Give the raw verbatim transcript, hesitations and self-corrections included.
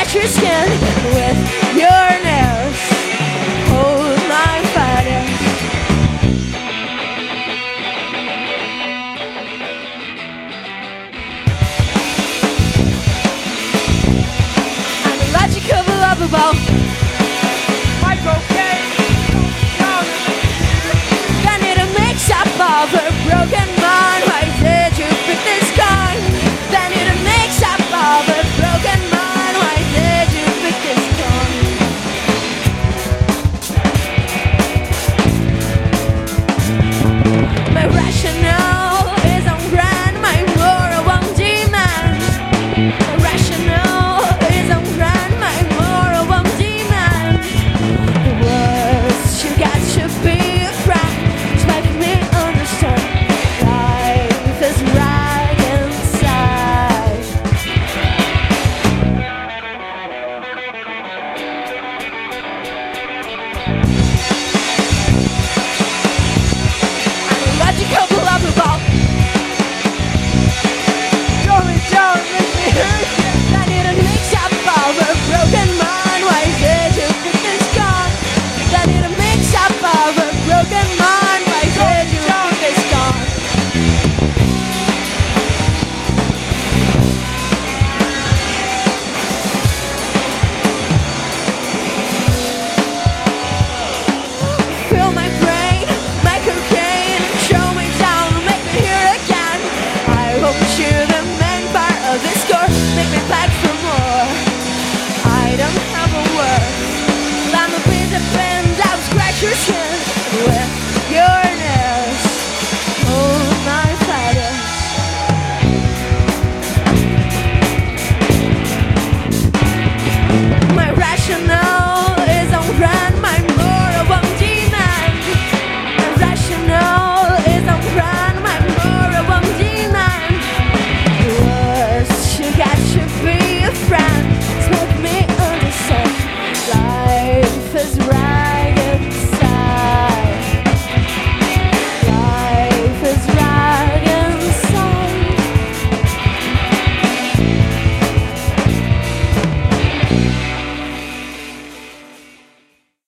touch your skin with your nails. Hold my fire. I'm the logic of a lover ball. Michael K. I need a mix up of a broken mind. Why did you pick this kind? I need a mix up of a broken mind. Why did you pick this kind? My rationale is on grand, my moral won't demand. My rationale is on grand, my moral won't demand. The words you got should be a crime. It's making me understand life is right inside. I'm a logical lover ball. Joey John, make me hear it. I need a mix up of a broken mind. Why did you pick this gun? I need a mix up of a broken mind. Why did you pick this gun? Fill my brain, my cocaine, show me down, make me hear again. I hope you're the main part of this score. Make me back.